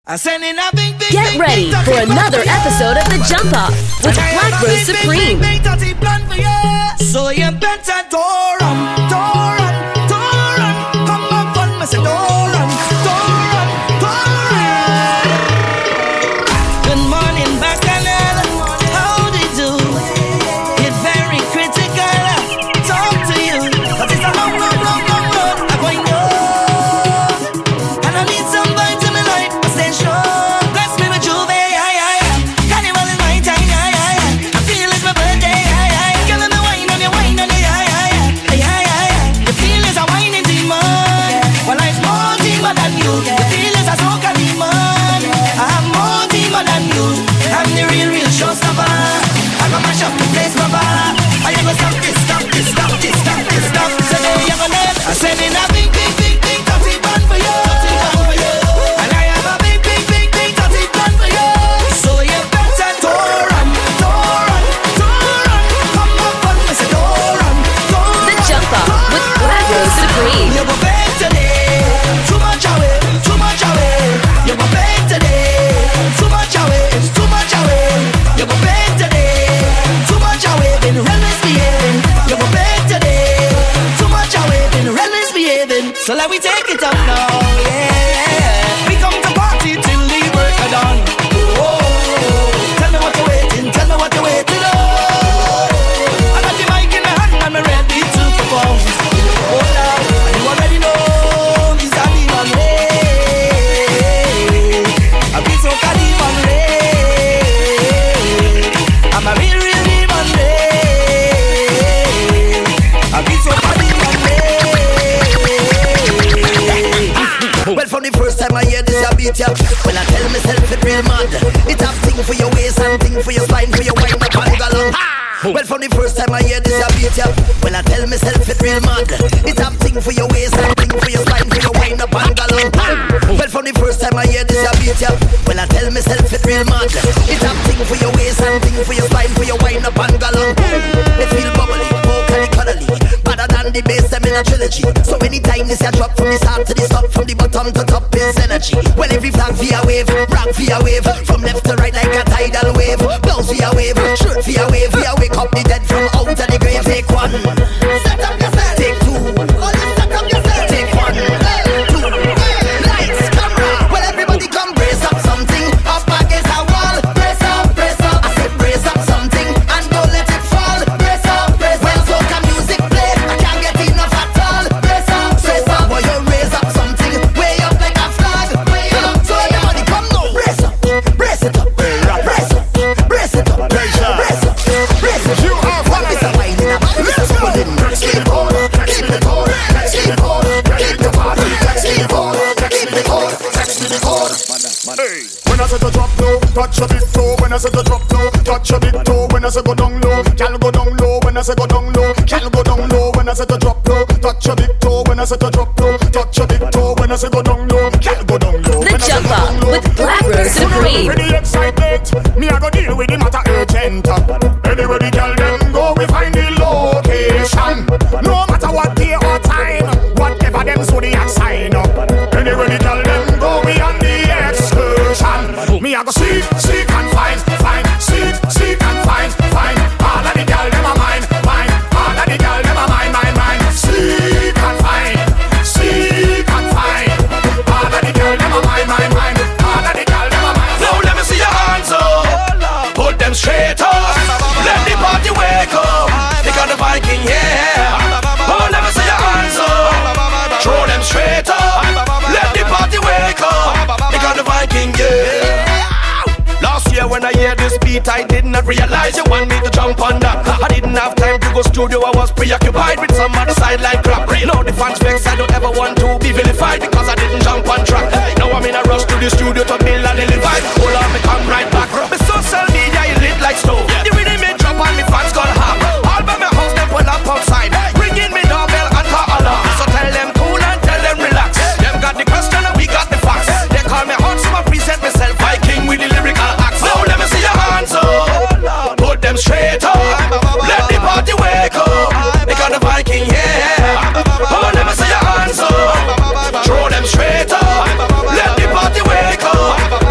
Get ready for another episode of The Jump Off with Black Rose Supreme. So you better don't run, come back on me, say don't run. Good morning, Bacchanal, how do you do? It's very critical, talk to you, 'cause it's a long road, I'm going on. And I need somebody to me life, I stay strong, bless me with Juve, carnival is my time, I feel it's my birthday, give me the wine on your wine on the the feel is a whining demon, well life's more demon than you, the feel is a soca demon, I'm more demon than you, I'm the real showstopper, I go mash up the place, Baba, I go stop this, so there you go then, I send in a big dirty band for you, and I have a big dirty band for you, so you better don't run, come up on me, say don't run. The Jump Off with Black Rose Supreme. You go beg today, too much away. You go beg today, too much away. You go beg today, too much away. Been real misbehaving. You go beg today, too much away. Been real misbehaving. So let we take it up now, yeah. We come to party till the work are done. Oh, tell me what you're waiting on. I got the mic in my hand and I'm ready to perform. Oh, now, you already know these are the man way. I feel so demon way. I'm a real demon way. I feel so demon way. Well, from the first time I hear this, I beat ya. Well, I tell myself it real mad. It have thing for your waist and thing for your spine, for your wine up and go long. Well, from the first time I hear this, I beat ya. Well, I tell myself it real mad. It have thing for your waist and thing for your spine, for your wine up and go long. Well, from the first time I hear this, I beat ya. Well, I tell myself it real mad. It have thing for your waist and thing for your spine, for your wine up and go long. It feel bubbly, vocally, cuddly, better than the bass them in a trilogy. So anytime this a drop from the start to the stop, from the bottom to top is energy. Well, every flag via wave, rock via wave, from left to right like a tidal wave. Blouse via wave, shirt via wave, wake up the dead from out of the grave. Take one, set up yourself. Take two, set up yourself. Take one, two, lights, camera. Well, everybody come brace up something. Up against a wall, brace up. I said brace up something and don't let it fall. Brace up. When soca music play, I can't get enough at all. Brace up. Boy, you raise up something, way up like a flag. So everybody come now. Brace up, brace it up, brace up, brace it up, brace it up. You are what is a wine in a bag. Let's go. Keep on, keep the code, keep on, keep the party, keep on, keep the code, Hey, when I say to drop low, touch a big toe. When I say to drop low, touch a big toe. When I say go down low, can go down low. When I say go down low, can go down low. When I say to drop low, touch a big toe. When I say to drop low, touch a big toe. When I say go down low, can go down low. The Jump Off with Black Rose Supreme. For the excitement, me I go deal with the matter urgent. Anywhere the girl them go, we find the location. No matter what day or time, whatever them so they sign up. Anywhere the girl them go, we on the excursion. Me I go seek and find, seek and find. All of the girl them a mine. All of the girl them a mine. Seek and find. All of the girl them a mine. All of the girl them a mine. Now let me see your hands up, put them straight up. Let the party wake up. They got the Viking, yeah. Oh, let me see your hands up, throw them straight up. Let the party wake up. They got the Viking, yeah. Last year when I hear this beat, I did not realize you want me to jump on that. I didn't have time to go studio, I was preoccupied with some other sideline crap. Now the fans vex, I don't ever want to be vilified because I didn't jump on track. Now I'm in a rush to the studio to build a little vibe. Hold on, me come right back. My social media, it lit like stove. The rhythm it drop and me fans gone hard. All by my house, them pull up outside. Bring in me doorbell and call alarm. So tell them cool and tell them relax. Them got the question and we got the facts. They call me hot, so I present myself Viking with the lyrical acts. Now let me see your hands up, put them straight up. Let the party wake up. They got the Viking, yeah. Oh, let me see your hands up, throw them straight up. Let the party wake up.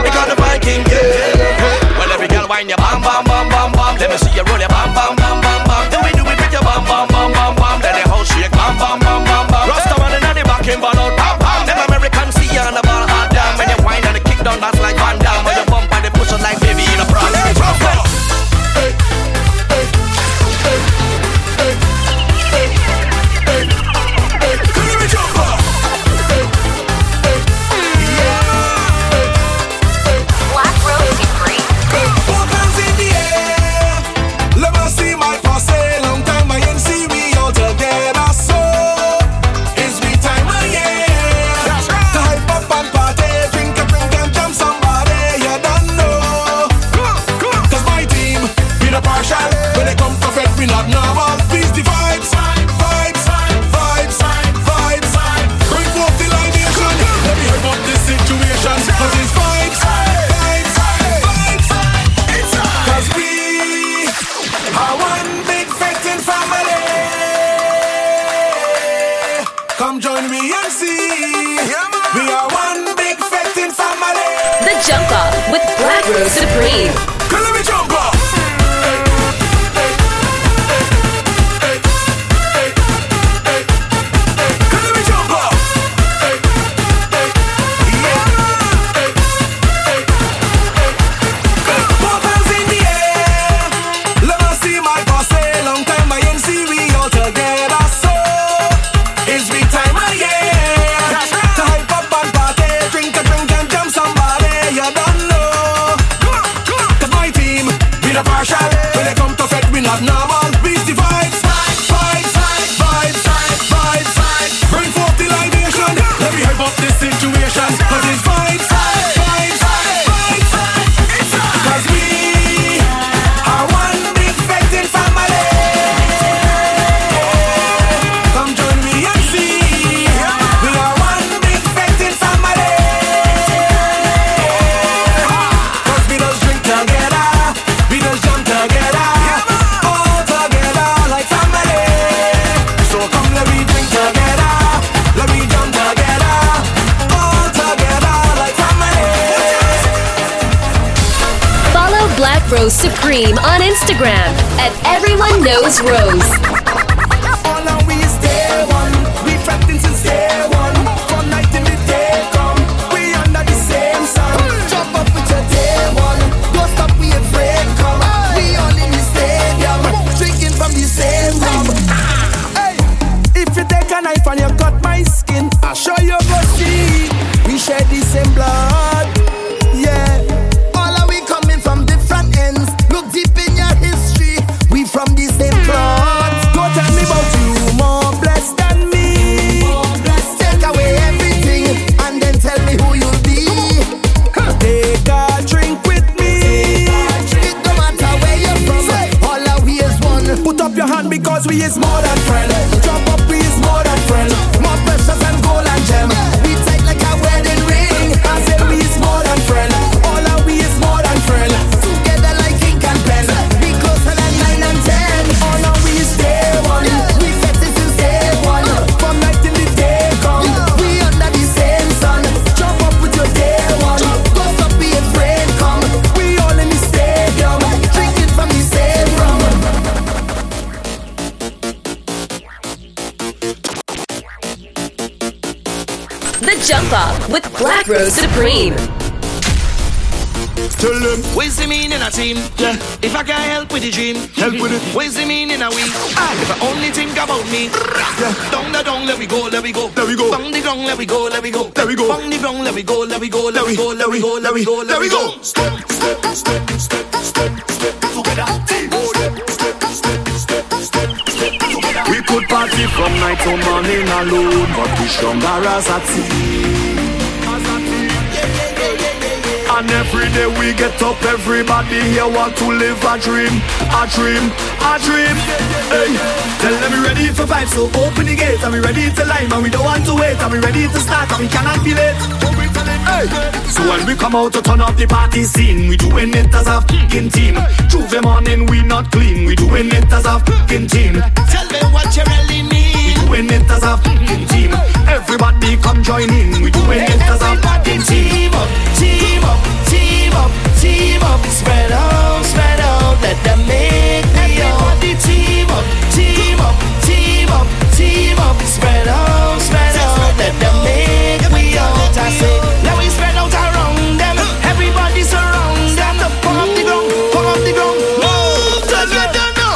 Jump Off with Black Rose Supreme. Let me jump off. Let me jump off. Both hands in the air. Let me see my boss. Long time I ain't see we all together. So it's big time of year to hype up and party, drink a drink and jump somebody. You don't know. Cause my team, we not partial. When they come to fed, we not normal. We the vibes, vibes, vibes, vibes, vibes. Bring forth the libation. Let me hype up this situation. Cause it's vibes, vibes, vibes. Cause we are one big fetting family. Come join me and see. We are one big fetting family. Cause we just drink together. We just jump together. All together like family. So come let me drink together. Let me jump together. All together like family. Follow Black Rose Supreme on Instagram at Everyone Knows Rose. All our we is day one. We fretting since day one. From night till the day come. We under the same sun. Jump up with your day one. Don't stop, we afraid come. We all in the stadium. Drinking from the same rum. Hey, if you take a knife and you cut my skin, I'll show you go see. We share the same blood. Yeah. All are we coming from different ends. Look deep in your history. We from the same cloth. Don't tell me about you more blessed than me. Take away everything and then tell me who you'll be. Take a drink with me. It don't matter where you're from. All are we is one. Put up your hand because we is more than friend. Jump up, we is more than friend. More precious than gold and gem. We tight like a wedding ring. I say we is more than friend. All are we is more than friend. Together like ink and pen. We closer than 9 and 10. All are we is day one. We set this since day one. From night till the day come. We under the same sun. Jump up with your day one. Go stop be afraid come. We all in the stadium. Drinking from the same rum. The Jump Off with Black Rose Supreme. Tell them, What's the meaning of team? yeah, If I can't help with the dream, help with it. what's the meaning of we? If I only think about me, down the down, let we go, let we go. Let we go. Bang the ground, let we go, let we go. Let we go. Bang the ground, let we go, let we go, let we go, let we go, let we go, let we go. Step, step, step, step, step, step together. Team. Step, step, step, step, step together. We could party from night to morning alone, but we stronger as a team. And every day we get up, everybody here want to live a dream, a dream, a dream. Hey, tell them we ready for vibes, so open the gate. And we ready to line, and we don't want to wait. And we ready to start, and we cannot be late. Hey, so when we come out to turn up the party scene, we doing it as a fucking team. Tuesday morning we not clean, we doing it as a fucking team. Tell me what you really need. We doing it as a fucking team. Everybody come join in, we doing it as a fucking team. Team up, team up, team up, team up. Spread out, let them make me all. Team up, team up, team up, team up. Spread out, let them make me all. I say, let we spread out around them. Everybody surround them. Pump up the ground, pump up the ground. Move together now.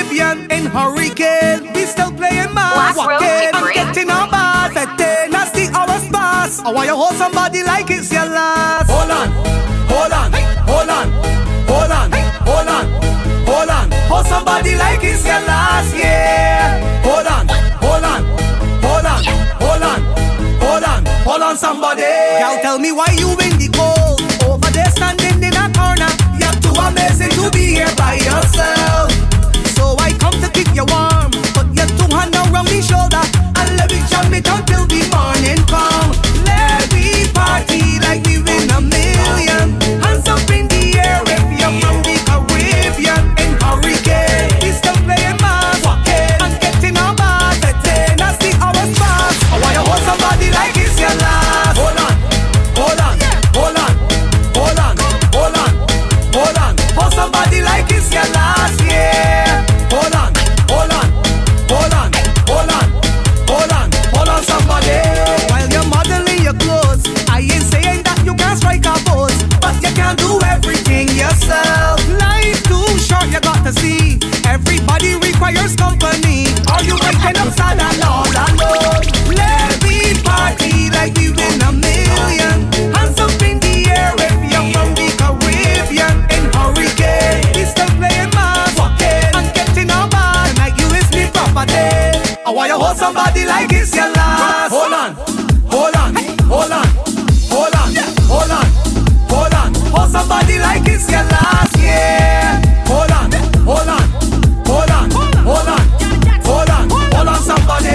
Caribbean in hurricane. We still playing mass. Walking and getting our bars. Setting us the hours pass. I want you hold somebody like it's your last. Hold on, hold on, hold on, hold on, hold on, hold on. Hold somebody like it's your last, yeah. Hold on, hold on, hold on, hold on, hold on, hold on, somebody. Y'all tell me why you in the cold. Over there standing in a corner. You're too amazing to be here by yourself. So I come to keep you warm. Put your two hands around me shoulder and let me jam it until the morning come. Let me party like we win a million. Hands up in the air if you're from the Caribbean in hurricane. We still playing mass, walking and getting our bars. Setting us the hours pass. I want you hold somebody like it's your last. Hold on, hold on, hold on, hold on, hold on, hold on. Hold somebody like it's your last, yeah. Hold on, hold on, hold on, hold on, hold on, hold on, somebody. While you're modeling your clothes, I ain't saying that you can't strike a pose, but you can't do everything yourself. Life too short, you got to see. Everybody requires company. Are you waking up sad and all alone? Let me party like we win a million. Hands up in the air if you're from the Caribbean in hurricane. We still playing mass, walking and getting our bars. Like you is me property. I want you hold somebody like it's your last. Hold on, hold on, hold on, hold on, hold on, hold on. Hold somebody like it's your last, yeah. Hold on, hold on, hold on, hold on, hold on, hold on, somebody.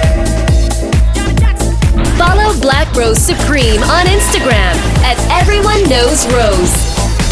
Follow Black Rose Supreme on Instagram at Everyone Knows Rose.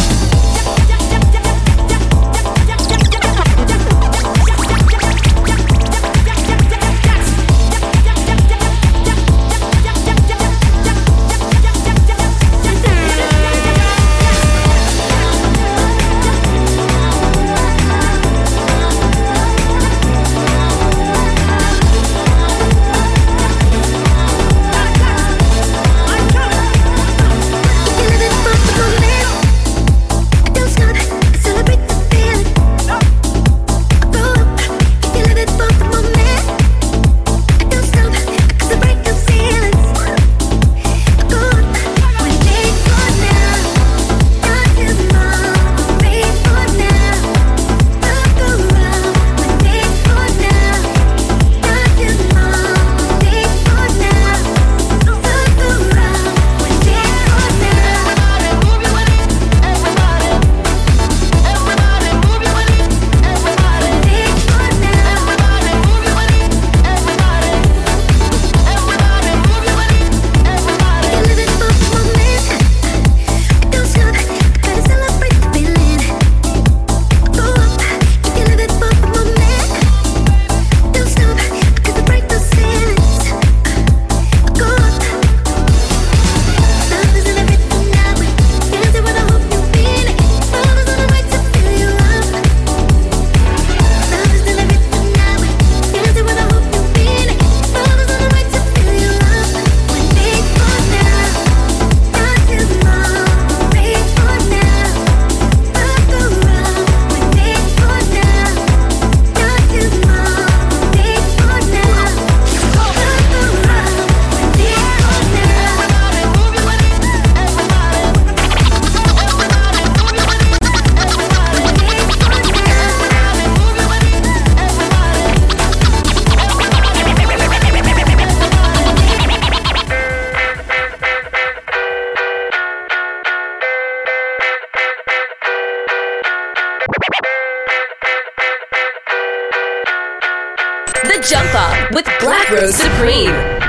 The Jump Up with Black Rose Supreme.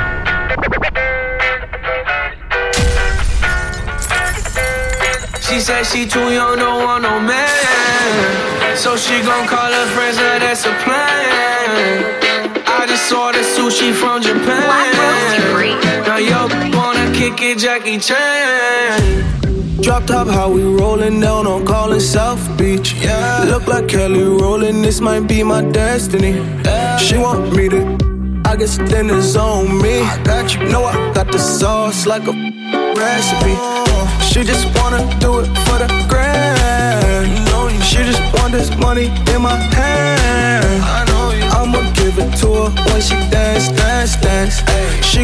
She said she too young, don't want no man. So she gon' call her friends, now that's a plan. I just ordered sushi from Japan. Black Rose Supreme. Now yo wanna kick it, Jackie Chan. Drop top, how we rollin' down on Collin South Beach. Yeah. Look like Kelly rollin', this might be my destiny. Yeah. She want me to, I guess then it's on me. I got you, know I got the sauce like a recipe. She just wanna do it for the grand. She just want this money in my hand.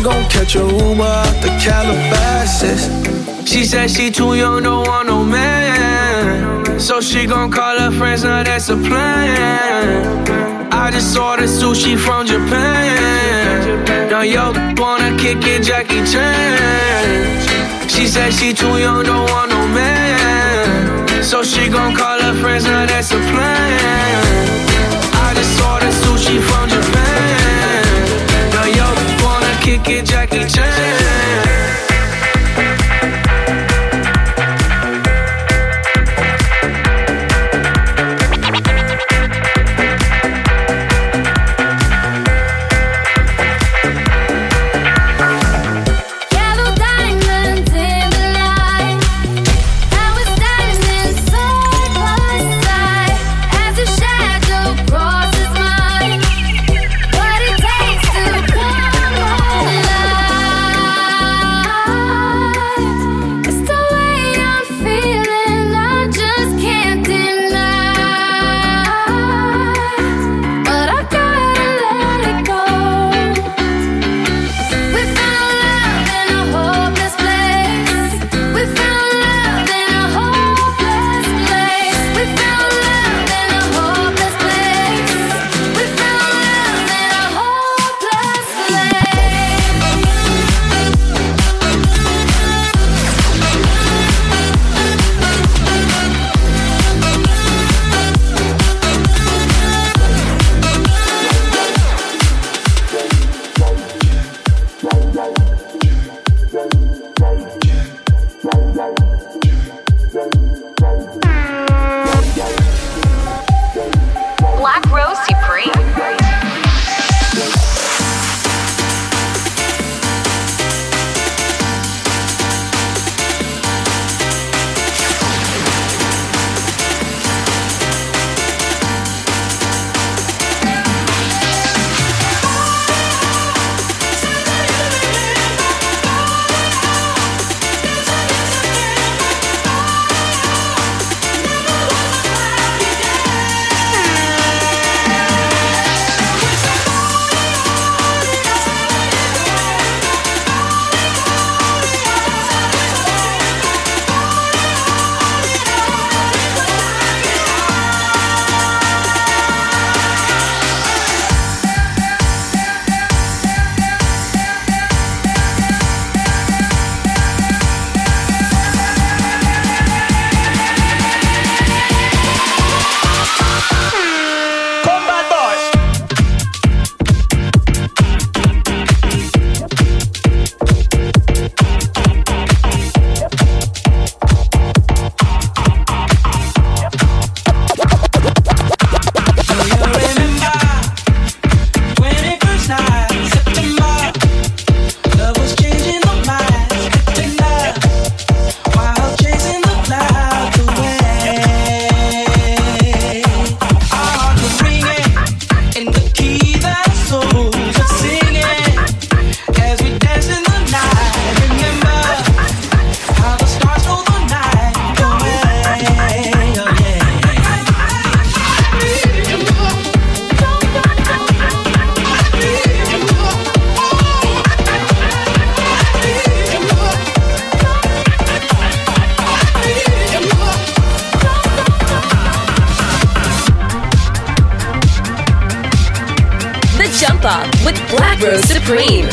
gon' catch a Uber out the Calabasas. She said she too young, don't want no man. So she gon' call her friends, now that's a plan. I just ordered sushi from Japan. Now yo wanna kick it, Jackie Chan. She said she too young, don't want no man. So she gon' call her friends, now that's a plan. I just ordered sushi from Japan. Now yo wanna kick it, Jackie Chan. With Black Rose Supreme.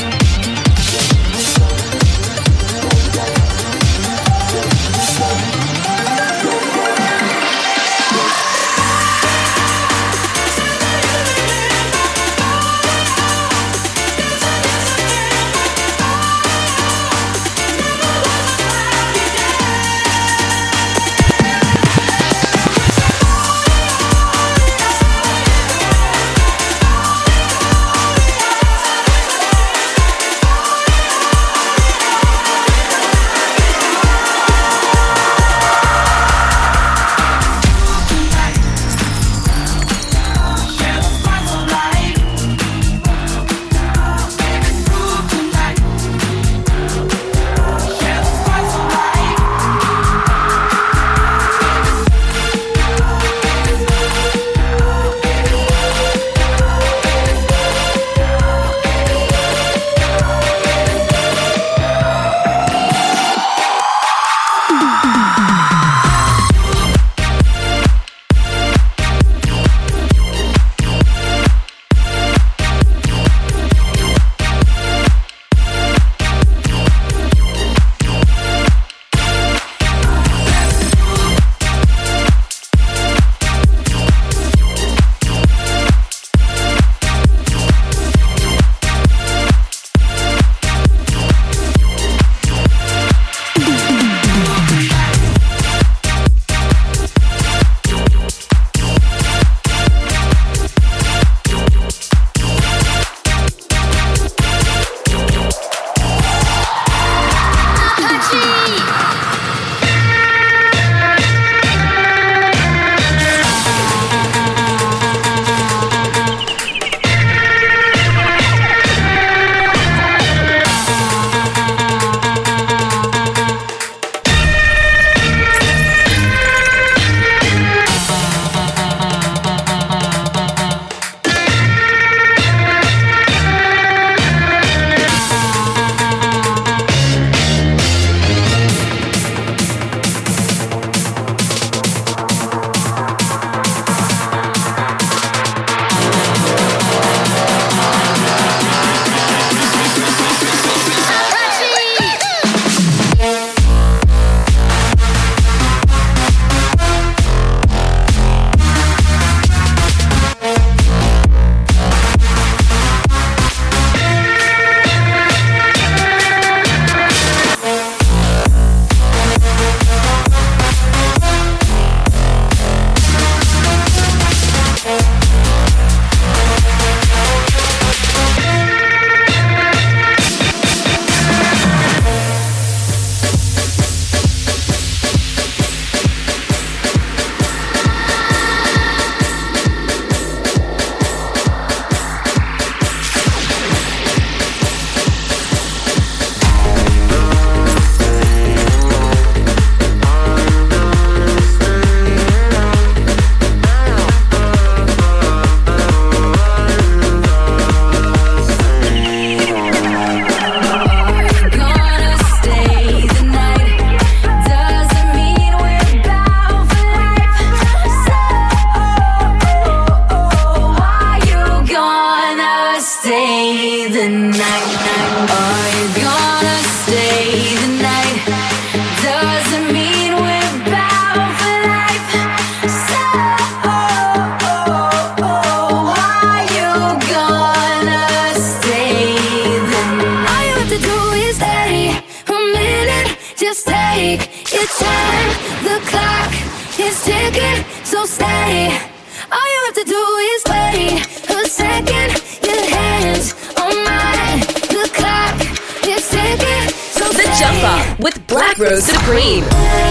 the time, the clock is ticking, so stay. All you have to do is wait a second. Your hands on mine. The clock is ticking, so stay. The Jump Off with Black Rose Supreme.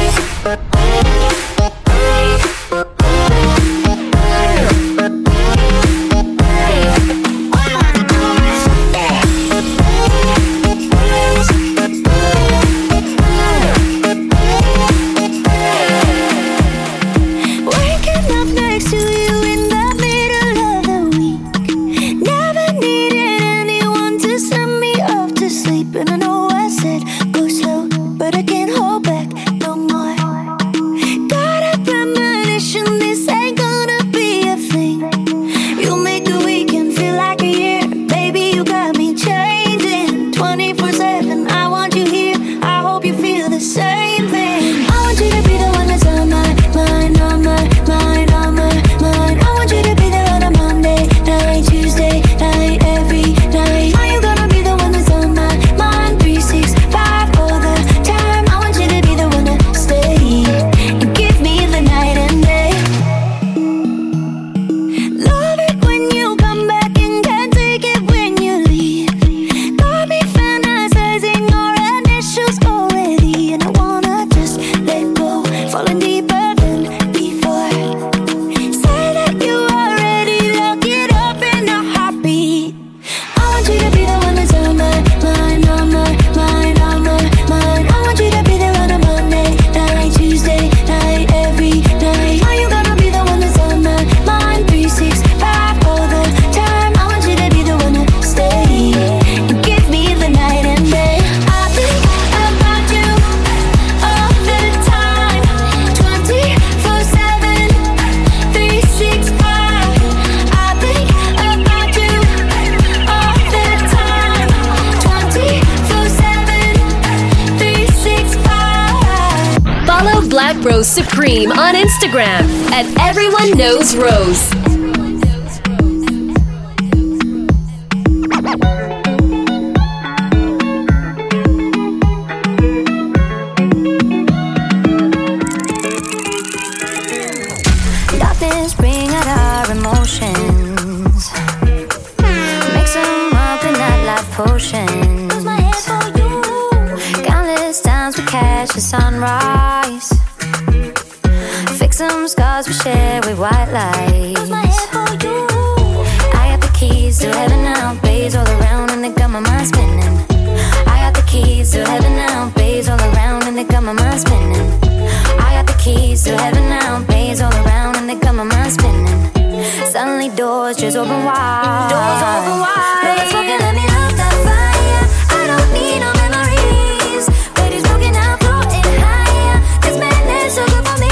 Rose Supreme on Instagram at Everyone Knows Rose. Darkness bring out our emotions, mix them up in that life potions. Countless times we catch the sunrise, fix some scars we share with white lights. I got the keys to heaven now, bays all around and they got my mind spinning. I got the keys to heaven now, bays all around and they got my mind spinning. I got the keys to heaven now, bays all around and they got my mind spinning. Suddenly doors just open wide. Doors open wide. Baby's smoking, let me love that fire. I don't need no memories. Baby's smoking, I'm floating higher. This madness so good for me.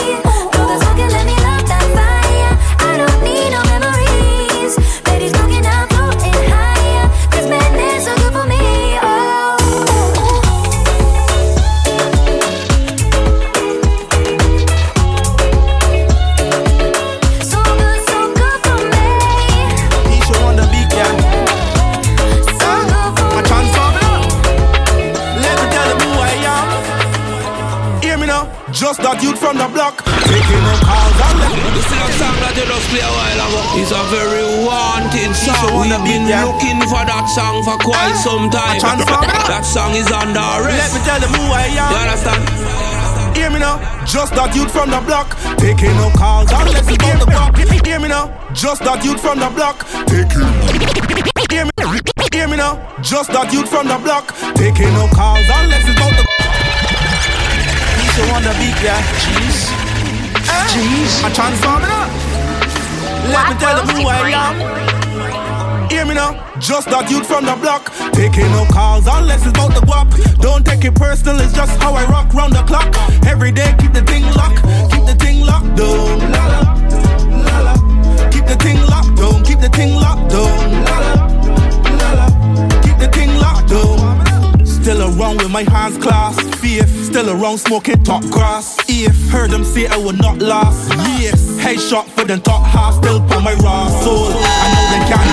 Just that youth from the block, taking no calls and this is a song that you just play a while ago. It's a very wanted song. We've been looking for that song for quite some time. That song is under arrest. Let me tell them who I am. You understand? Hear me now, just that youth from the block, taking no calls unless it's on the block. Hear me now, just that youth from the block, taking. Hear me now, just that youth from the block, taking no calls unless it's on the. You wanna beat, yeah? Jeez. Jeez. I transform it up. Let me tell them who I am. Hear me now, just that youth from the block, taking no calls unless it's about the guap. Don't take it personal, it's just how I rock round the clock. Every day keep the thing locked, keep the thing locked down. La la, la la. Keep the thing locked down, keep the thing locked down. La la, la la. Keep the thing locked down. Still around with my hands clasped, faith. Still around smoking top grass. If heard them say I would not last. Yes, headshot for the top half. Still for my raw soul. I know they can't.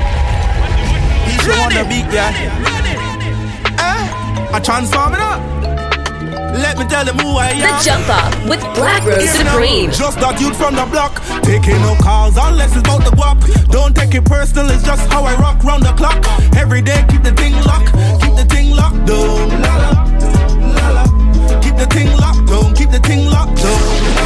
He's the one to beat, yeah. I transform it up. Let me tell them who I am. The Jump Up with Black Rose Supreme. Just that youth from the block, taking no calls unless it's about the guap. Don't take it personal, it's just how I rock round the clock. Every day keep the thing locked, keep the thing locked down. Keep the thing locked down, keep the thing locked down.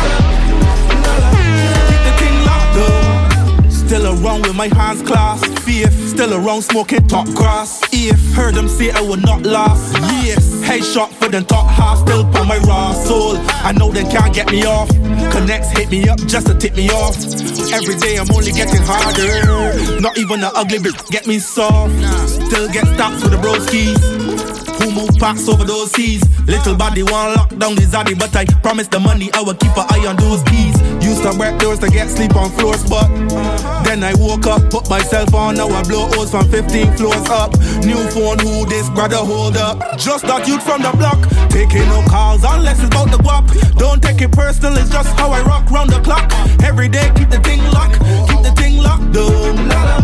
Keep the thing locked down. Still around with my hands clasped. Faith, still around smoking top grass. If heard them say I would not last. Yes, headshot for the top half. Still for my raw soul. I know they can't get me off. Connects hit me up just to tip me off. Every day I'm only getting harder. Not even the ugly bitch get me soft. Still get stopped with the broskies. Who move packs over those seas? Little body want lock down the zaddy, but I promise the money I will keep an eye on those keys. Used to break doors to get sleep on floors, but then I woke up, put myself on. Now I blow O's from 15 floors up. New phone, who this brother hold up? Just that youth from the block, taking no calls unless it's about the guap. Don't take it personal, it's just how I rock round the clock. Every day keep the thing locked, keep the thing locked down.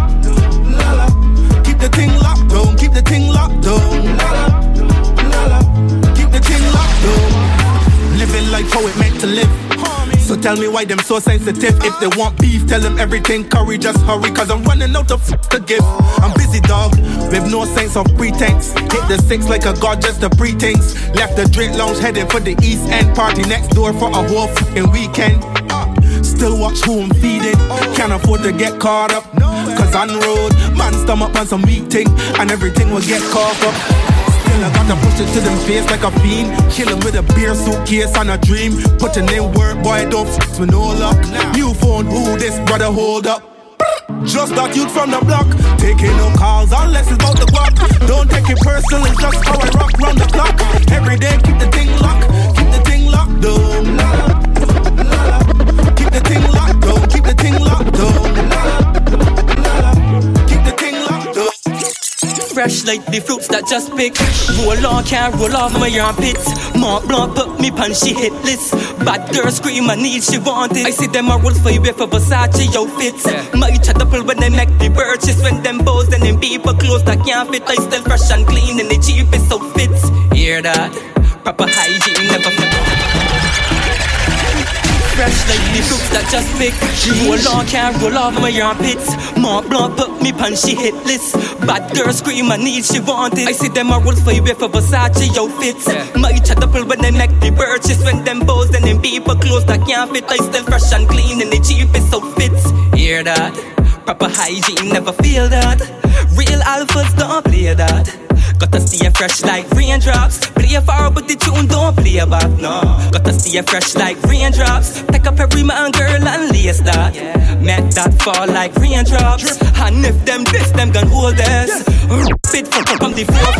Keep the thing locked down, keep the thing locked down. Keep the thing locked down. Living life how it meant to live. So tell me why them so sensitive. If they want beef, tell them everything curry. Just hurry, cause I'm running out of to give. I'm busy, dog, with no sense of pretense. Hit the 6 like a god, just the pre-things. Left the drink lounge, heading for the East End. Party next door for a whole f***ing weekend. Still watch who I'm feeding. Can't afford to get caught up, cause on road, man stomach on some meeting, and everything will get caught up. I gotta push it to them face like a fiend. Chillin' with a beer suitcase and a dream. Putting in work, boy, don't f*** with no luck. New phone, who this brother hold up? Just that youth from the block, taking no calls unless it's about the guap. Don't take it personal, it's just how I rock round the clock. Every day keep the thing locked, keep the thing locked down. Keep the thing locked down, keep the thing locked down. Keep the thing locked down. Fresh like the fruits that just pick. Roll on, can't roll off my armpits. Mont Blanc put me pan, she hit list. Bad girl scream, I need, she want it. I see them a roll for you for Versace outfits. My chat up when they make the purchase. When them bows and them people clothes that can't fit. I still fresh and clean and the cheapest outfits. Hear that? Proper hygiene, never fit. Fresh like the fruits that just pick. Roll on, can't roll off my armpits. Mont Blanc put me pan, she hit list. Bad girl scream, I need, she want it. I see them a roll for you for Versace outfits. My chat up when they make the purchase. When them bows and them people clothes that can't fit. I still fresh and clean and the cheapest outfits. Hear that? Proper hygiene, never feel that. Real alphas don't play that. Gotta stay fresh like raindrops. Play far but the tune don't play back, no. Gotta stay fresh like raindrops. Take up every man, girl, and lace that. Make that fall like raindrops. And if them this, them gon' hold us. Spit from the floor.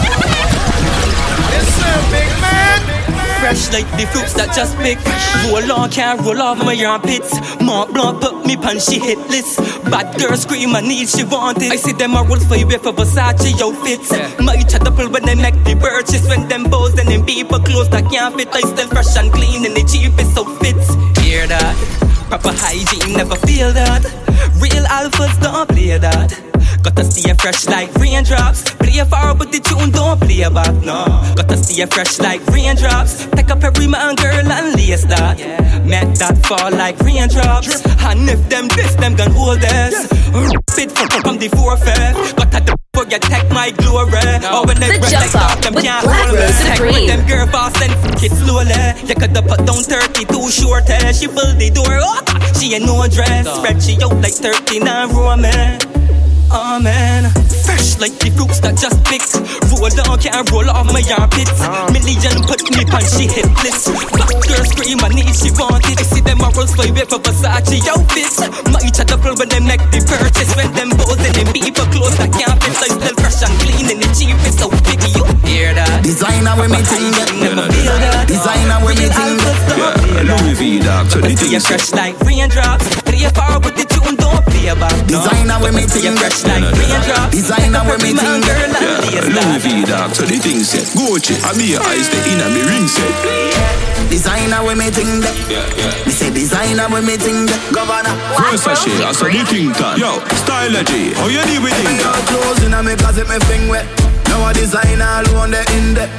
Yes sir, big man. Fresh like the fruits that just pick. Roll on, can't roll off my armpits. Mont Blanc put me pan, she hit list. Bad girl scream, I need, she want it. I see them a roll for you for Versace outfits. My chat up when they make the purchase. When them bows and them people clothes that can't fit. I still fresh and clean and the cheapest outfits. Hear that? Proper hygiene, never feel that. Real alphas don't play that. Gotta stay fresh like raindrops. Play far but the tune don't play back, no. Gotta stay fresh like raindrops. Take up every man, girl, and lace that. Make that fall like raindrops. And if them this, them gon' hold us. Spit from the 4-5. Gotta do for you take my glory. Or when they break like that, them can't hold me. Take with them girl fast and f*** it slowly. You coulda put down 32 short hair. She build the door, oh God, she ain't no dress. Spread she out like 39 Roman. Oh man, fresh like the fruits that just picked. Roll on, can't roll off my armpits. Million put me pan, she hit list. Black girl scream, I need, she want it. I see them a rolls for you for Versace outfits. My chat up when they make the purchase. When them bows and them people clothes that can't fit. I still fresh and clean and the cheapest so big. You hear that? Designer when me ting that. Never feel that. Designer when me ting that. Louis V dog, so the thing fresh like raindrops. Play far but the tune don't play back. Designer when me ting that. Like raindrops. Designer when me ting that. Louis V dog, so the thing set. Gucci, I be your eyes, the inner me ring set. Designer when me ting that. Me say designer when me ting that. Governor. First I say, I saw the thing tan. Yo, Stylogy, how you deal with thing tan? Clothes in a me closet, me fing wet. Now a designer alone, they in there.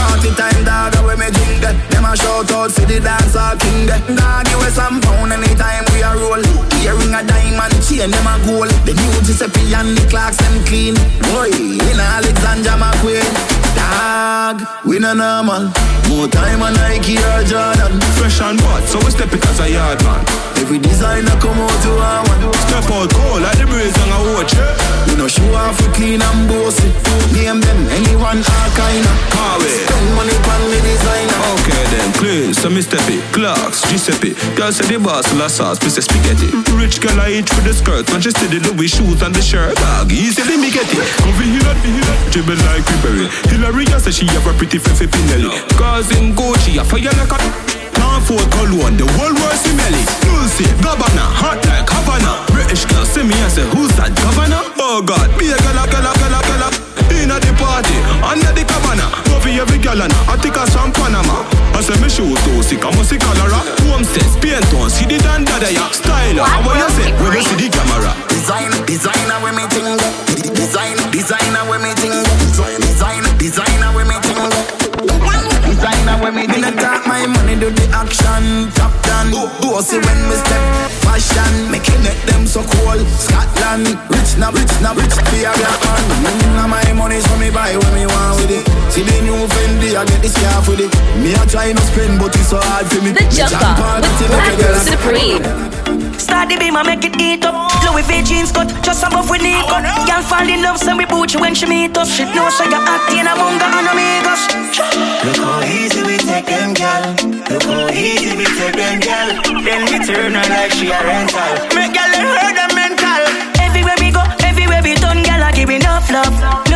Party time, dog, when me drink that. Them a shout out for the dancer king. Dog, give us some pound anytime we a roll. Earring a diamond, chain them a gold. The new Giuseppe and the Clarks them clean. Boy, in Alexander McQueen. Dog, we no normal. More time on Nike or Jordan. Fresh and hot, so we step it as a yard man. Every designer come out to our one. Step out cold like the breeze on a watch. We no show off we clean and bossy. Name them anyone all kinda. Spend money on the designer. Okay then, please, so me step it. Clarks, Giuseppe. Girl say the boss la sauce, piece of spaghetti. Rich girl I eat for the skirt. When she see the Louis shoes and the shirt. Dog, easily me get it. Over here, dribble like Ribery. Hillary say she have a pretty Fefe Pinelli. Cause in Gucci, I fire like a Ford Cologne, the whole world smell it. Lucy, Governor, hot like Havana. British girl see me and say, who's that governor? Oh God, be a gala. Inna the party, under the cabana. Go for every gallon, I take us from Panama. I say me shoot to sick, I must see cholera. Homestead, paint on, see the dandada ya. Style, I want you say, when you see the camera. Designer when me ting. Designer when me ting. Designer when me ting. Designer when me ting. Me talk my money, do the action. Top down, do see when me step. Fashion, making it them so cool. Scotland, rich now, fear your hand. Now my money so me buy when me want with it. See the new Fendi, I get this scarf with it. Me a try no spend, but it's so hard for me. The Jumper with Black Rose Supreme. Start the beam and make it eat up. Louis V jeans cut, just above we need cut. Y'all fall in love, so we booch when she meet us. She knows so you acting a munga and amigos. Look how easy we take them, girl. Look how easy we take them, girl. Then we turn her like she a rental. Make girl let her the mental. Everywhere we go, everywhere we turn, girl I give enough love.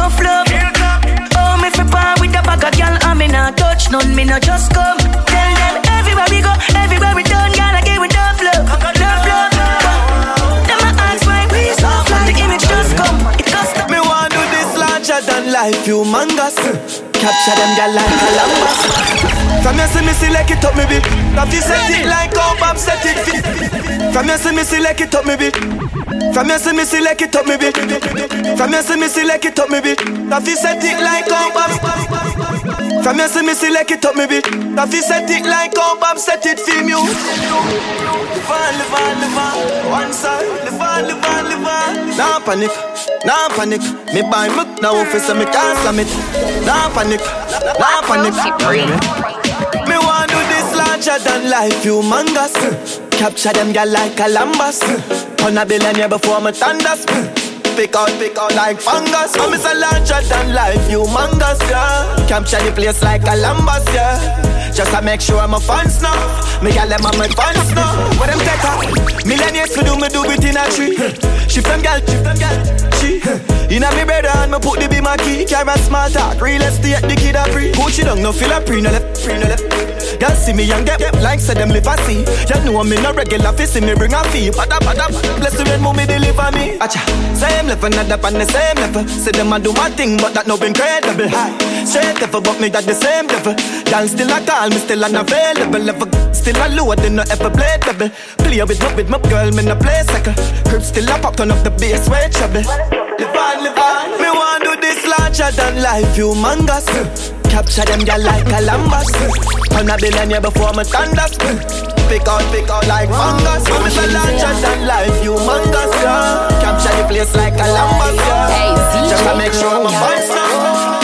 Oh, me flip on with the bag of girl, and me not touch none, me not just come. Tell them everywhere we go, everywhere we turn, girl I give enough love. Them a ask why we so fly, the image just come. It cost me want do this larger than life, humongous. Capture them girl like Columbus. From you see me select it up me bit. If you set it like how Bob set it fit. From you see me select it up me bit. From you see me select it up me bit. From you see me select it up me bit. If you set it like how Bob. From you see me select it up me bit. If you set it like how Bob set it for you. Live on. One side. Live on. Now panic. Me buy milk now officer me can't slam it. Now panic. Me want do this larger than life, humongous. Capture them girl like Columbus. On a billionaire before me thunders. Pick out like fungus. I'm a larger than life, humongous, yeah. Capture the place like Columbus, yeah. Just to make sure I'm a fans now. Me gal them on my fans now. What them take her? Millionaires to do me do it in a tree. Shift them gal. She inna me brother and me put the be my key. Carry small talk, real estate the kid a free. Coach it down, no feel a pre, no left. Y'all see me and get like say them live a see. Y'all know me no regular fi see me bring a fee. Pada bless the rain me deliver me. Acha, same level, not up on the same level. Say them a do my thing, but that no incredible high. Straight level, but me at the same level. Y'all still a call me, still unavailable. Level still a lower than no ever played double. Play with my girl, me no play second. Crib still a pop, turn up the bass, way trouble. Live on. Me want do this larger than life, humongous. Capture them girl like Columbus. On a billionaire before me thunders. Pick out like fungus. I'm a larger than life, humongous, yeah. Capture the place like Columbus, yeah. Just to make sure my voice now.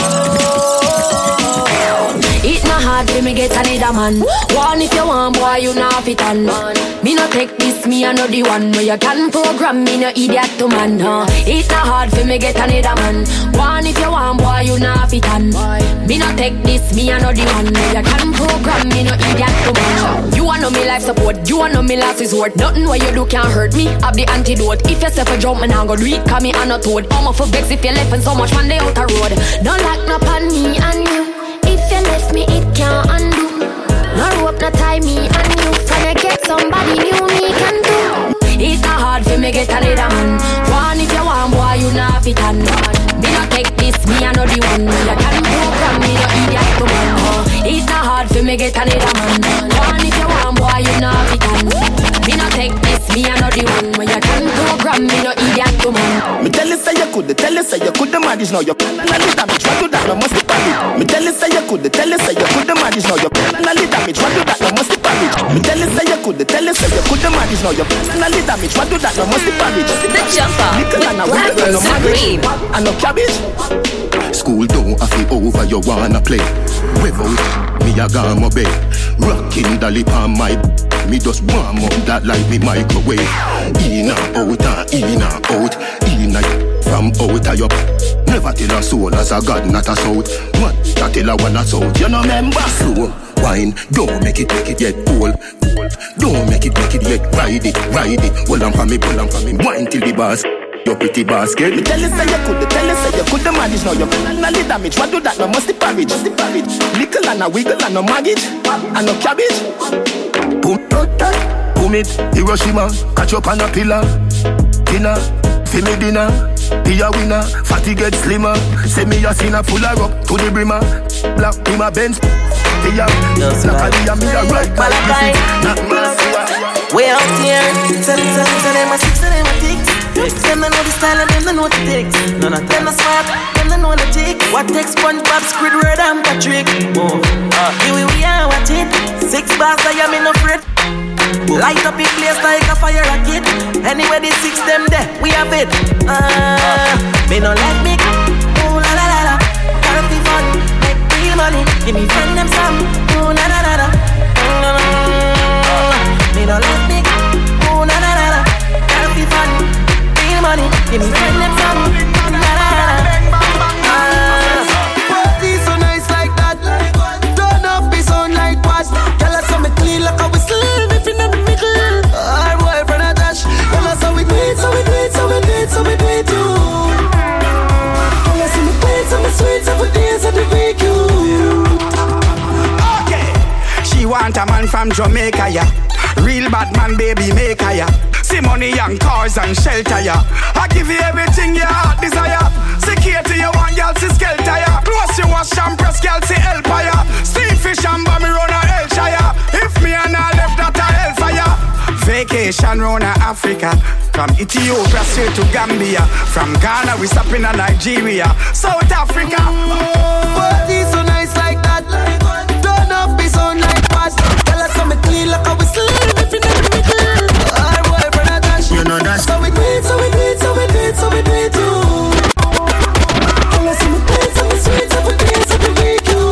It not hard for me get another man. One if you want, boy, you not fit on. Me no take this, me I know the one where you can program me, no idiot to man. It not hard for me get another man. One if you want, boy, you not fit on. Me no take this, me I know the one where you can program me, no idiot to man. You want know me life support, you want know me last resort. Nothing what you do can hurt me, have the antidote. If you say for jump, me nah go do it, cause me a no toad. I'm for vex if you left and so much man they out the road. Don't lock no on me and you. If you left me, it can't undo. No rope, no tie me and you. When you get somebody new, me can do. It's not hard for me get another man. One if you want, boy, you not fit on. Me not take this, me I know the one. You can program me, no idiot to man. It's not hard for me get another man. One if you want, boy, you not fit on. Me not take this, me I know the one. You can program me, no idiot to man. Me tell you say you could tell you say you could manage now. Your personally damage. What do that? No must be panic. Me tell you say you could tell you say you could manage now. Your personally damage. What do that? No must be panic. Me tell you say you could tell you say you could manage now. Your personally damage. What do that? No must be panic. The Jumper with Black Rose Supreme. And no cabbage. School don't have it over, you wanna play. Without me, I got my bed. Rocking the lip on my me just warm up that like me microwave. In and out, in and out. In and from out of your never tell a soul as a God, not a south. What? That tell a one a south. You know remember? Slow wine, don't make it yet cool. Don't make it yet ride it. Hold on for me, wine till the bars. Your pretty basket. Me tell you say you could manage now. Your personally damage. What do that? No must be parage. Little and a wiggle and no baggage and no cabbage. Boom it, Hiroshima. Catch up on a pillar. Dinner, fi me dinner. Be a winner, fatty get slimmer. Say me a sinner full of rock to the brimmer. Black in my Benz. Yeah, Natalia me a right back. Way out here, tell them a six, tell them a ticks. Them don't know the style and them don't know the ticks. Them not smart, them don't know the ticks. What takes SpongeBob, Squidward and Patrick? Here we are, watch it. 6 bars, I am in a fret. Light up in place like a fire rocket. Anyway, the 6 them there, we have it. Me no like me. Ooh la la la la. Gotta be fun, make real money. Give me friend them some. Ooh la la la la. Me no like me. Ooh la la la la. Gotta be fun, real money. Give me friend them some. Ooh la la la la. Party so nice like that. Turn up the sound like what? Girl, I saw me clean like a whistle. If in the middle, our boyfriend a dash. Girl, I saw we do it, so we do it, so we do it, so we do it too. Girl, I see me play it, so me sweet, so we dance at the break you. Okay, she want a man from Jamaica, yeah. Real bad man, baby, make her, yeah. See money and cars and shelter, yeah. I give you everything your heart desire. Security you want, girl, see skelter, yeah. Close you wash and press, girl, see hellfire. Steam fish and bammy run a Hellshire. If me and I left that a hellfire. Vacation round Africa. From Ethiopia straight to Gambia. From Ghana we stop in Nigeria. South Africa. Party so nice like that. Turn up the sound like what? Girl, I saw me clean like a whistle. If in the middle, our boyfriend a dash. You know that. So we do it, so we do it, so we do it, so we do it too. Girl, I see me play, so me sweet, so we dance, so we break you.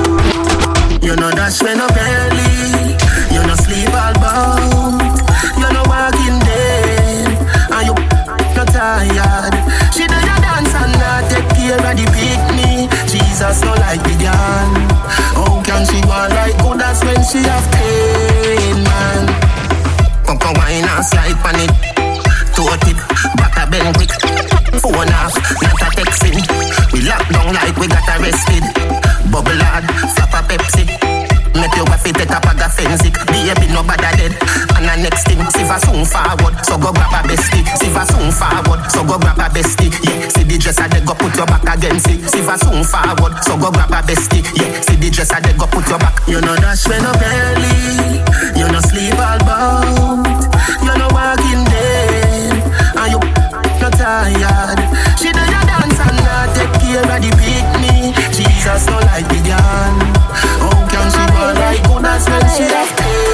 You know that's when up early. You know sleep all bout. You know walking dead. And you not tired. She do your dance and not take care of the picnic. Jesus no like the girl. How can she go like good as when she have pain, man? Come wine and slide pan it. Toe tip, back a bend quick. Phone off, not a texting. We lock down like we got arrested. Bubble hard, flap a Pepsi. Make your wife take a bag of fensic. Baby nobody dead. And the next thing, Siva soon forward. So go grab a bestie. Siva soon forward. So go grab a bestie. Yeah, see the dresser they go put your back against it. Siva soon forward. So go grab a bestie. Yeah, see the dresser they go put your back. You know dash when up early. You know sleep all bout. You know walking dead. And you not tired. She do your dance and not take care of the picnic. Jesus no like the girl. How can she go like good as when she have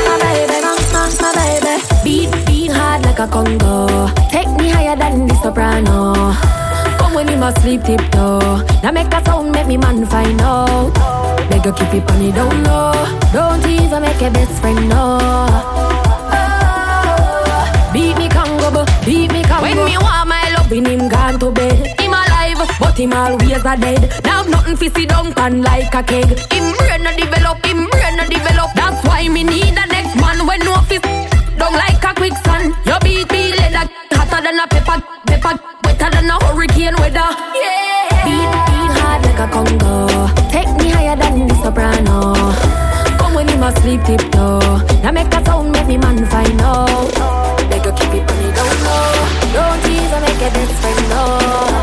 My baby, beat hard like a Congo. Take me higher than the soprano. Come when you must sleep tiptoe. Now make a sound, make me man find out. Make you keep it on the down low. Don't even make a best friend know. Beat me Congo, beat me Congo. When me want my love, in him gone to bed. Him alive, but him always a dead. Now nothing fi sit down pan like a keg. Him brain no develop, him brain no develop. That's why me need the next man when no fi down like a quicksand. Your beat be leather, hotter than a pepper, wetter than a hurricane weather. Yeah. Beat hard like a Congo. Take me higher than the soprano. Come when you must sleep tiptoe. Now make a sound, make me man find out. Make you keep it on the down low. Don't even make a best friend know.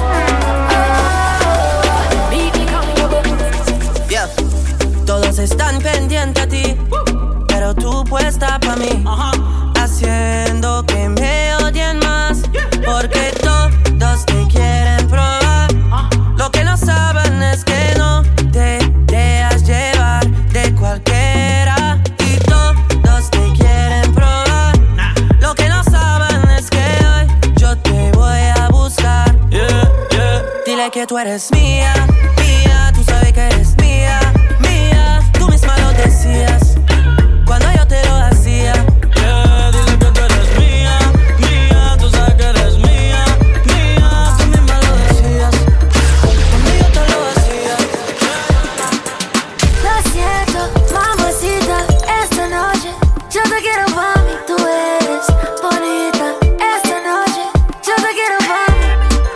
Beat me Congo. Yeah. Todos están pendientes a ti, pero tú puesta pa' mí, haciendo que me odien más, porque todos te quieren probar. que tú eres mía, mía. Tú sabes que eres mía, mía. Tú misma lo decías cuando yo te lo hacía. Yeah, dile que tú eres mía, mía. Tú sabes que eres mía, mía. Tú misma lo decías cuando yo te lo hacía. Lo siento, mamacita, esta noche yo te quiero pa' mí. Tú eres bonita, esta noche yo te quiero pa' mí.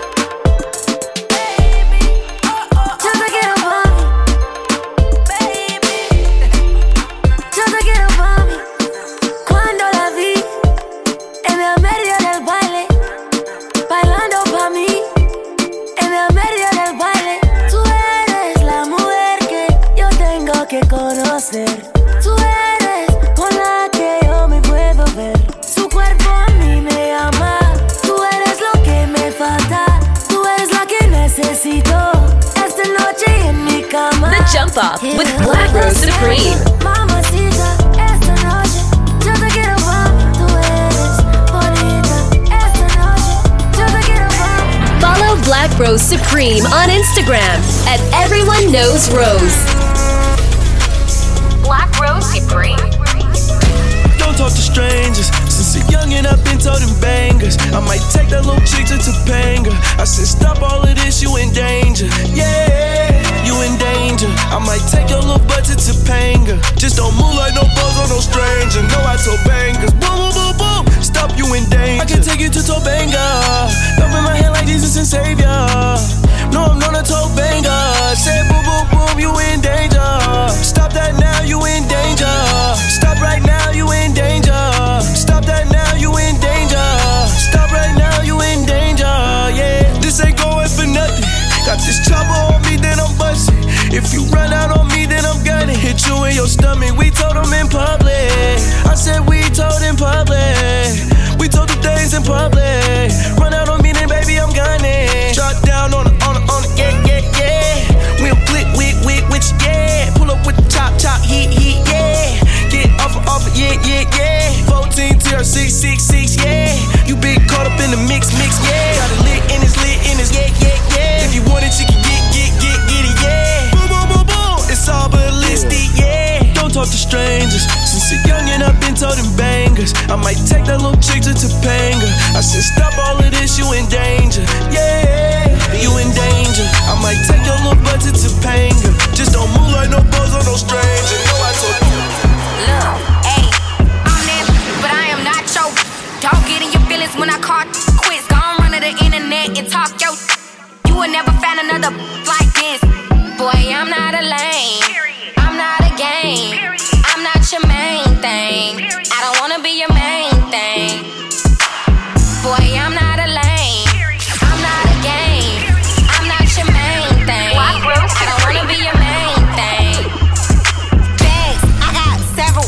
Yo te quiero pa' mí, yo te quiero pa' mí. Cuando la vi en el medio del baile, bailando pa' mí, en el medio del baile. Tú eres la mujer que yo tengo que conocer. Tú eres con la que yo me puedo ver. Su cuerpo a mí me ama. Tú eres lo que me falta. Tú eres la que necesito esta noche en mi cama. The Jump Off with Black Rose Supreme. Mamacita, esta noche yo te quiero pa' mí. Tú eres bonita, esta noche yo te quiero pa' mí. Follow Black Rose Supreme on Instagram at Everyone Knows Rose. Black Rose Supreme. Don't talk to strangers. Since a youngin' I've been told them bangers. I might take that little chick to Topanga. I said stop all of this, you in danger. Yeah, you in danger. I might take your little butt to Topanga. Just don't move like no bros or no stranger. No, I told bangers. Boom, boom, boom, boom. Stop, you in danger. I can take you to Topanga. Up in my hand like Jesus and Savior. No, I'm not a Topanga. Say boom, boom, boom, you in danger. Stop that now, you in danger. Stop right now, you in danger. Stop that now, you in danger. Stop right now, you in danger. Yeah, this ain't going for nothing. Got this chopper on me, then I'm busting. If you run out on me, then I'm gonna hit you in your stomach. We told them in public. I said we told in public. We told the things in public. Run out on me, then baby, I'm gunning. Drop down on the, yeah, yeah, yeah. We'll click, which, yeah. Pull up with the chop, heat, yeah. Get off, yeah, yeah, yeah. 14 tier 666, yeah. You been caught up in the mix, yeah. Got it lit in his, yeah, yeah, yeah. If you want it, you can get it, yeah. Boom, boom, boom, boom. It's all ballistic, yeah. Don't talk to strangers. Since a youngin' I've been told them bangers. I might take that little chick to Topanga. I said stop all of this, you in danger. Yeah, you in danger. I might take your little butt to Topanga. Just don't move like no bros or no stranger. No, I told you. Look, ayy, I'm that, but I am not your. Don't get in your feelings when I call quits. Gon' run to the internet and talk yo. You will never find another like this. Boy, I'm not a lame. I'm not a game. I'm not your main thing. I don't wanna be your main thing. Boy, I'm not a lame. I'm not a game. I'm not your main thing. I don't wanna be your main thing. Bags, I got several.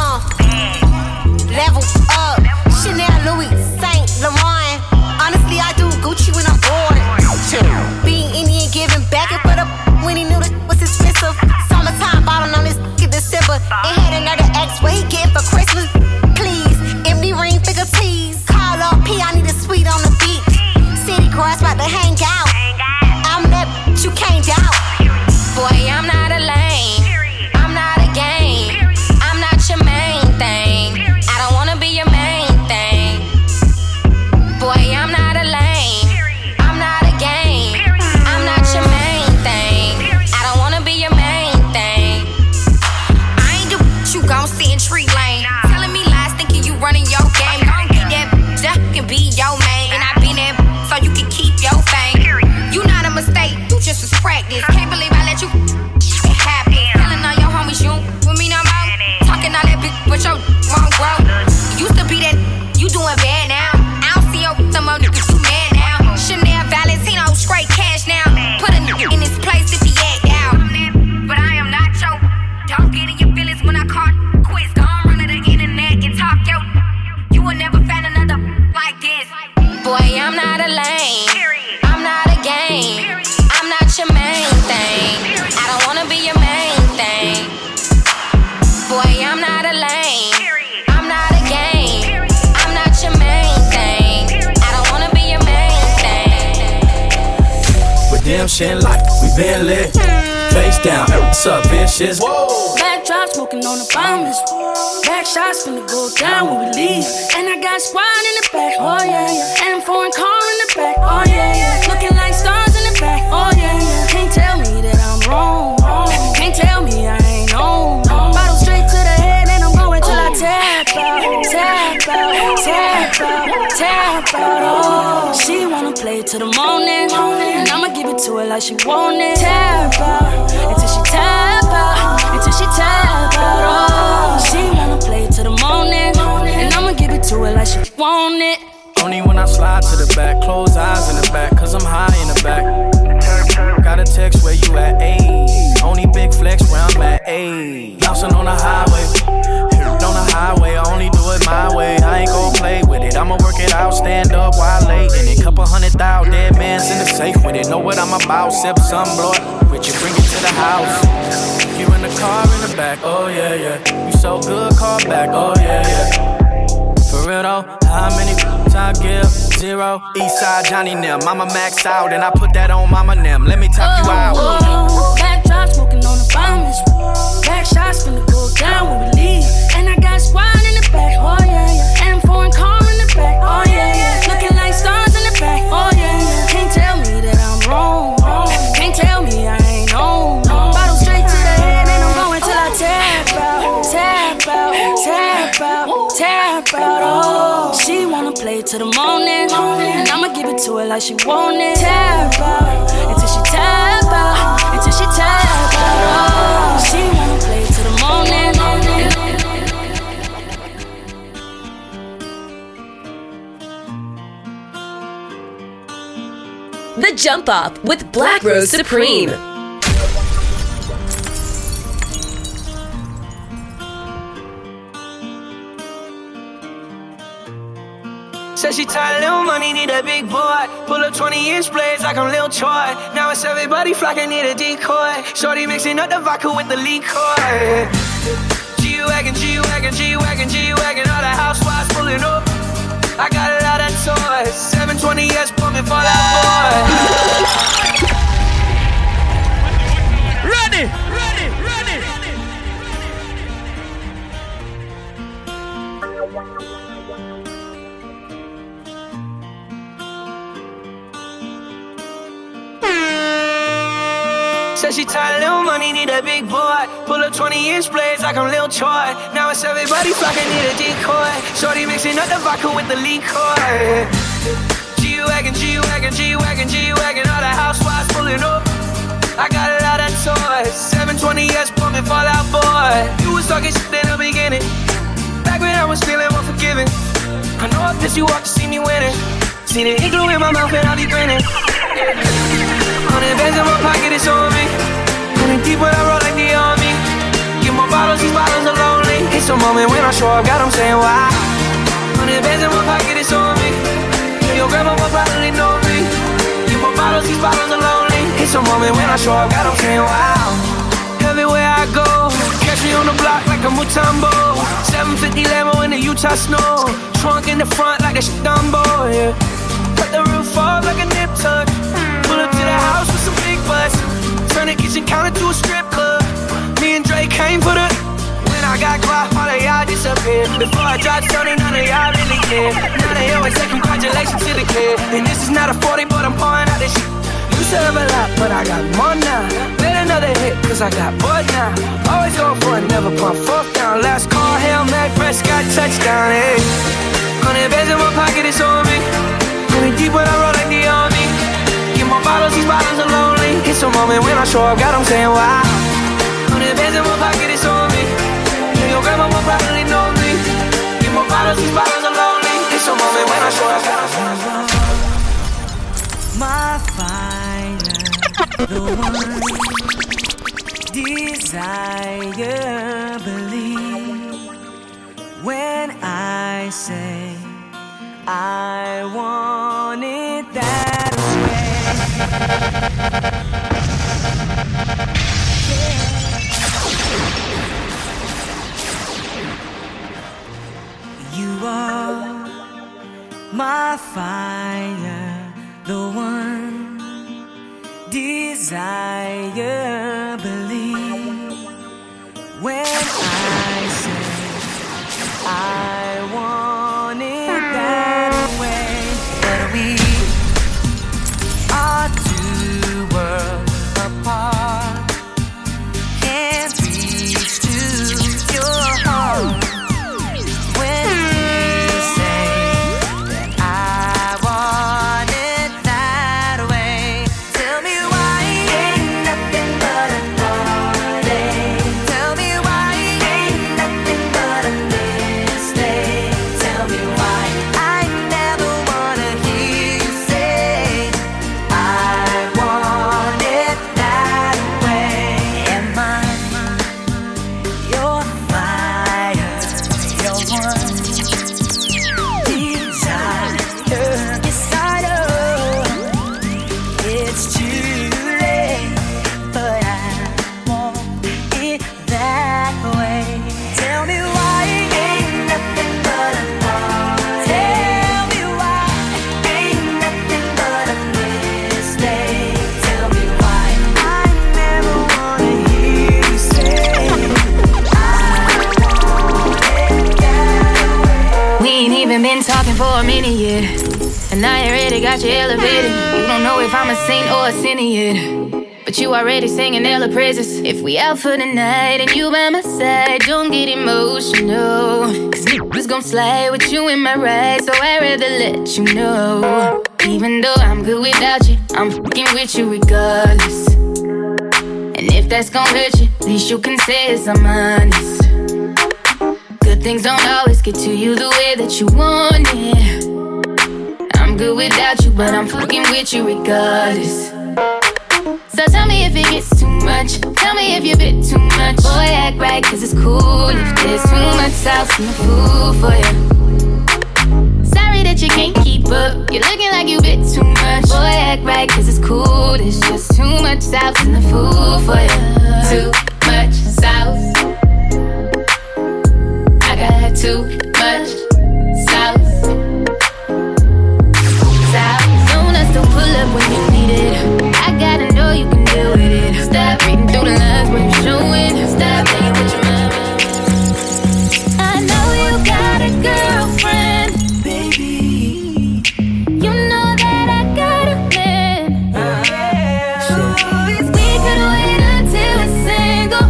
Level up. Chanel, Louis, Saint Laurent. Honestly, I do Gucci when I'm bored. Being Indian, giving back and for the when he knew that was expensive. Summertime bottle on this December. And had another ex, what he get for Christmas? Please, empty ring, figure tease. Call up P, I need a suite on the beach. City girls about to hang out. I'm that you can't doubt. Boy, I'm not a lame. I'm not a game. I'm not your main thing. I don't wanna be your main thing. Boy, I'm not a lame. I'm not a game. I'm not your main thing. I don't wanna be your main thing. I ain't do what you gon' see in tree lane. Telling me lies, thinking you running your game. Gon' get that that can be your main. And I been there so you can keep your fame. You not a mistake, you just was practice. Can't believe I let you happen. Telling all your homies you with me no more. Talking all that bitch, but your wrong bro. Used to be that, you doing bad now. I don't see your some more niggas, you mad now. Chanel, Valentino, straight cash now. Put a nigga in his place if he act out. But I am not your. Don't get in your feelings when I call quits. Gon' run to the internet and talk yo. You will never find another like this. Boy, I'm not a lame. I'm not a game. I'm not your main thing. I don't wanna be your main thing. Boy, I'm not a lame. I'm not a game. I'm not your main thing. I don't wanna be your main thing. Damn, motion like we been lit. Face down, what's up, bitches? Whoa. Backdrop smoking on the bombers. Back shots finna go down when we leave. And I got squad in the back, oh yeah, yeah. And foreign car in the back, oh yeah, yeah. Looking like stars in the back, oh yeah, yeah. Can't tell me that I'm wrong. Can't tell me I ain't on. Bottle straight to the head and I'm going till I tap out, tap out, tap out, tap out. Oh, she wanna play till the morning, and I'ma give it to her like she want it. Tap out until she tap out, until she tap out. Oh, she wanna play till the morning, and I'ma give it to her like she want it. Only when I slide to the back, close eyes in the back, cause I'm high in the back. Got a text where you at, ayy. Only big flex where I'm at, ayy. Bouncing on the highway, on the highway, I only do it my way. I ain't gon' play with it, I'ma work it out, stand up while late in it. Couple 100,000 dead man's in the safe with it. Know what I'm about, sip some, blow it with you, bring it to the house. You in the car in the back, oh yeah, yeah. You so good, call back, oh yeah, yeah. For real though, how many I give? 0. Eastside Johnny Nim, Mama max out and I put that on Mama Nim. Let me talk you out. Backdrop smoking on the bombers. Back shots finna go down when we leave. And I got squad in the back, oh yeah, yeah. And foreign car in the back, oh yeah, yeah. Looking like stars in the back, oh yeah, yeah. Can't tell me that I'm wrong. Can't tell me I ain't on. Bottle straight to the head and I'm going till I tap out, tap out, tap out, tap out. Oh, she wanna play till the morning, and I'ma give it to her like she want it. Tap out until she tap out, until she tap out. Oh, she wanna play till the morning. The Jump Up with Black Rose Supreme. Said she tired of little money, need a big boy. Pull up 20-inch blades like I'm Lil Troy. Now it's everybody flocking, need a decoy. Shorty mixing up the vodka with the liquor. G-Wagon, G-Wagon, G-Wagon, G-Wagon. All the housewives pulling up. I got a lot of toys. 720S pumping for that boy. Ready, ready, ready. Said she tired of little money, need a big boy. Pull up 20-inch blades like I'm Lil Troy. Now it's everybody flocking, need a decoy. Shorty mixing up the vodka with the liquor. G-Wagon, G-Wagon, G-Wagon, G-Wagon. All the housewives pulling up. I got a lot of toys. 720S pumping Fall Out Boy. You was talking shit in the beginning. Back when I was feeling unforgiving. I know I pissed you off to see me winning. See the igloo in my mouth and I be grinning. 100 bands in my pocket, it's on me. 100 deep when I roll like the army. Get more bottles, these bottles are lonely. It's a moment when I show up, God, I'm saying why. 100 bands in my pocket, it's on me. Your grandma will probably know me. Get more bottles, these bottles are lonely. It's a moment when I show up, God, I'm saying wow. Everywhere I go, catch me on the block like a Mutombo. 750 Lambo in the Utah snow. Trunk in the front like a Dumbo, yeah. Cut the roof off like a nip tuck. Pull up to the house with some big butts. Turn the kitchen counter to a strip club. Me and Drake came for the. When I got quiet, all of y'all disappeared. Before I dropped Sony, none of y'all really cared. Now they always say congratulations to the kid. And this is not a 40, but I'm pouring out this shit. Used to have a lot, but I got more now. Made another hit, cause I got bored now. Always going for it, never pump fourth down. Last call, Hail Mary, Prescott, touchdown, hey. 100 bands in my pocket, it's on me. 100 deep when I roll like the army. Get more bottles, these bottles are lonely. It's a moment when I show up, God, I'm saying wow. 100 bands in my pocket, it's on me. Your grandma will probably know me. Get more bottles, these bottles are lonely. It's a moment when I show up, God, I'm saying wow. My fire, the one desire, believe when I say I want it that way. You are my fire, the one desire. desire, believe when I say I want it that way. But we are two worlds apart, can't reach to your heart. When you say that I want it that way, tell me why ain't nothing but a heartache. Tell me why ain't nothing but a mistake. Tell me why I never wanna hear you say I want it that way. Am I your fire, your one desire? Yes, I know it's too late, but I want it that way. Tell me why ain't nothing but a heartache. Tell me why ain't nothing but a mistake. Tell me why I never wanna hear you say I want it that way. We ain't even been talking for a minute yet, and I already got you elevated. You don't know if I'm a saint or a sinner yet, but you already singing hella praises. If we out for the night and you by my side, don't get emotional, cause niggas gon' slide with you in my ride. So I'd rather let you know, even though I'm good without you, I'm fucking with you regardless. And if that's gon' hurt you, at least you can say it's I'm honest. Good things don't always get to you the way that you want it. I'm good without you, but I'm fucking with you regardless. So tell me if it gets too much, tell me if you bit too much. Boy, act right, cause it's cool if there's too much sauce in the food for you. Sorry that you can't keep up, you're looking like you bit too much. Boy, act right, cause it's cool, there's just too much sauce in the food for you. Too much sauce, I got too much sauce. Soon as to pull up when you need it, I gotta know you can deal with it. Stop reading through the lines when you're showing. Stop playing with your mind. I know you got a girlfriend, baby. You know that I got a man. We could wait until we're single,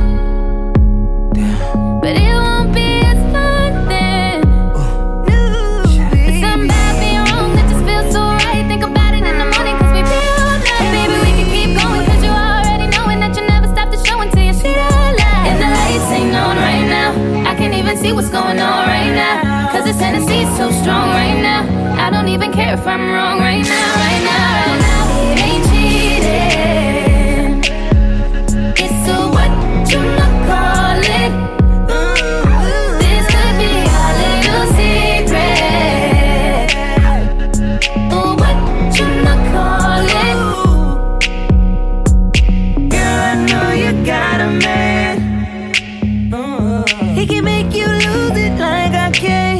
but it won't be as fun then. It's something about being wrong that just feels so right. Think about it in the morning cause we be all night. Baby, we can keep going cause you already knowing that you never stop to show until you see the light. And the lights ain't on right now, I can't even see what's going on right now, cause this Tennessee's so strong right now. I don't even care if I'm wrong right now, right now, right now. It ain't cheating, it's a what you call it. This could be our little secret. Oh, what you call it? Girl, I know you got a man. He can make you lose it like I can.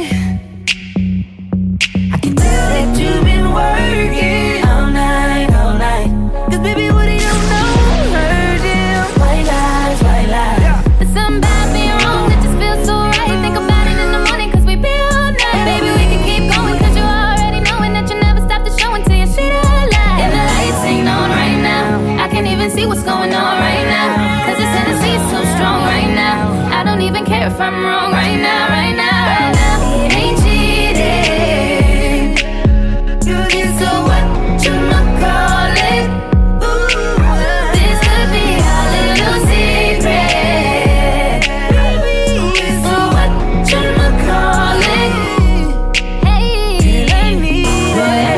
I can tell that you've been working all night, all night. Cause baby, what do you know? Hurt him. White lies, white lies. There's something about being wrong that just feels so right. Think about it in the morning cause we be all night. Baby, we can keep going cause you already knowing that you never stop to show until you see the light. And the lights ain't on right now, I can't even see what's going on right now, cause this Tennessee's so strong right now. I don't even care if I'm wrong right now, right now, right now. It ain't cheating. It's a what you call it. This could be our little secret. It's a what you call it. Hey, I need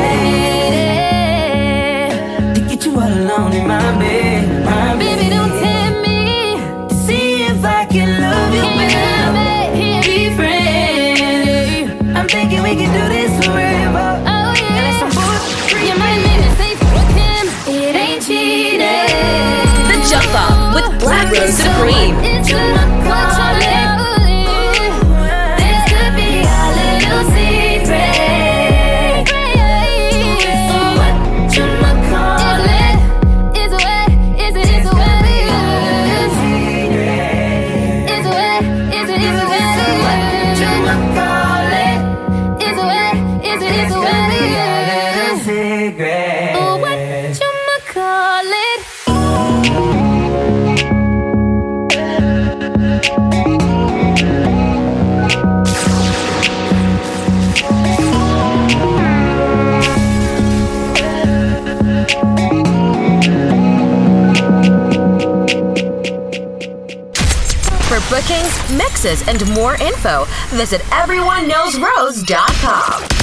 it to get you all alone in my bed, my bed. baby, don't tempt me. See if I can love you better. Be friends. I'm thinking we can do this forever. Oh And it's yeah, some bullshit. you might make me safe with him. It ain't cheating. The Jump Off with Black Rose Supreme. It's a call it. This could be our little secret. So what you call it? It's a way, regret. Oh, what you call it? For bookings, mixes, and more info, visit everyoneknowsrose.com.